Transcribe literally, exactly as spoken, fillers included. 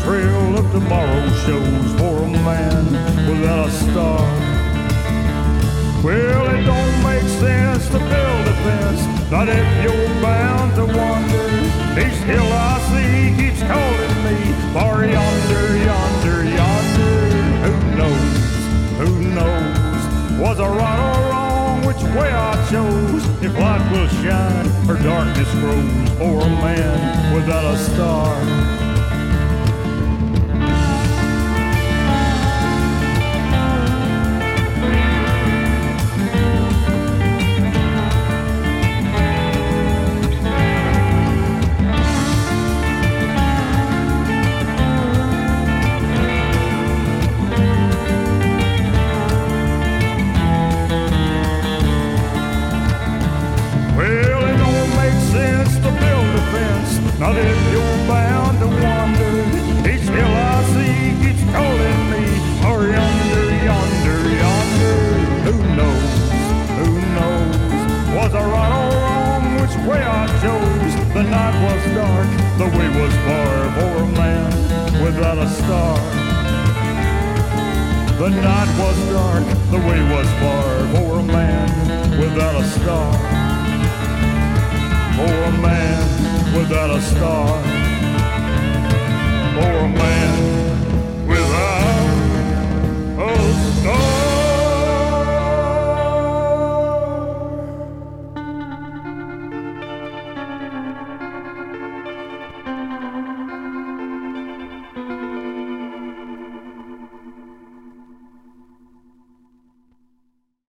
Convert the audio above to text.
trail of tomorrow shows for a man without a star. Well, it don't make sense to build a fence, not if you're bound to wander. Each hill I see keeps calling me, far yonder, yonder, yonder. Who knows, who knows, was I right or wrong, which way I chose? If light will shine or darkness grows for a man without a star. Not if you're bound to wander. Each hill I see keeps calling me, or yonder, yonder, yonder. Who knows, who knows, was I right or wrong, which way I chose? The night was dark, the way was far for a man without a star. The night was dark, the way was far for a man without a star. For a man without a star.